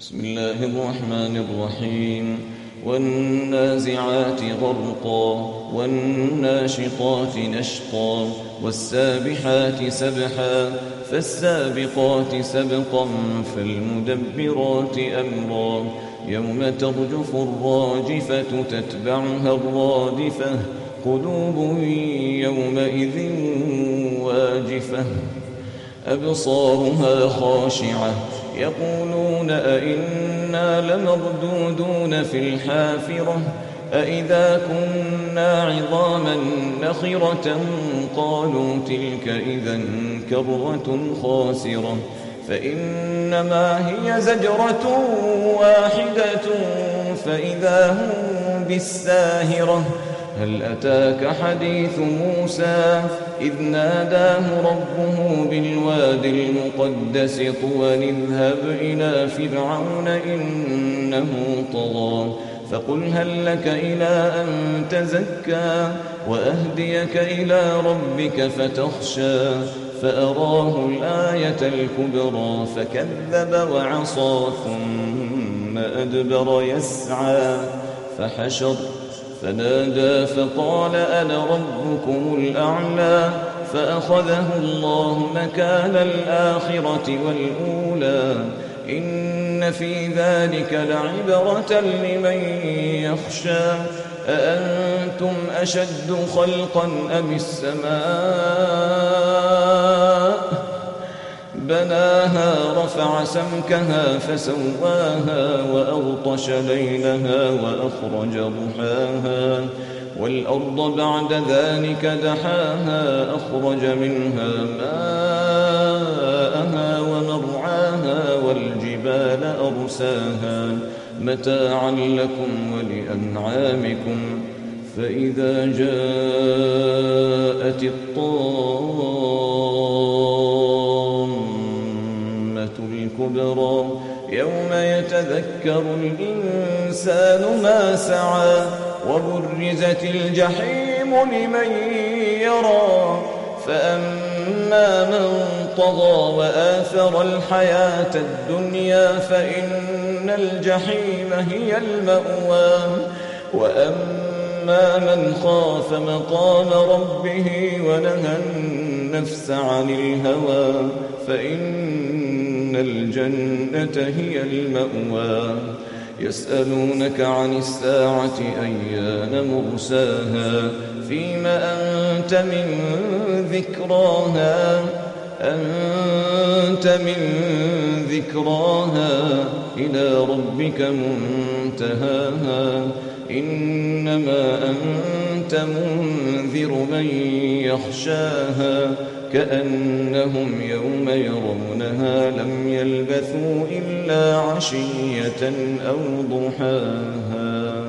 بسم الله الرحمن الرحيم والنازعات غرقا والناشطات نشطا والسابحات سبحا فالسابقات سبقا فالمدبرات أمرا يوم ترجف الراجفة تتبعها الرادفة قلوب يومئذ واجفة أبصارها خاشعة يقولون أئنا لمردودون في الحافرة أئذا كنا عظاما نخرة قالوا تلك إذا كرة خاسرة فإنما هي زجرة واحدة فإذا هم بالساهرة هل أتاك حديث موسى إذ ناداه ربه بالواد المقدس طوى اذهب إلى فرعون إنه طغى فقل هل لك إلى أن تزكى وأهديك إلى ربك فتخشى فأراه الآية الكبرى فكذب وعصى ثم أدبر يسعى فحشر فنادى فقال أنا ربكم الأعلى فأخذه الله مكان الآخرة والأولى إن في ذلك لعبرة لمن يخشى أأنتم أشد خلقا أم السماء بناها رفع سمكها فسواها وأغطش ليلها وأخرج ضحاها والأرض بعد ذلك دحاها أخرج منها ماءها ومرعاها والجبال أرساها متاعا لكم ولأنعامكم فإذا جاءت الكبرى يوم يتذكر الإنسان ما سعى وبرزت الجحيم لمن يرى فأما من طغى وآثر الحياة الدنيا فإن الجحيم هي المأوى وأما من خاف مقام ربه ونهى النفس عن الهوى فإن الجنة هي المأوى يسألونك عن الساعة أيان مرساها فيما أنت من ذكراها إلى ربك منتهاها إنما أنت منذر من يخشاها كأنهم يوم يرونها لم يلبثوا إلا عشية أو ضحاها.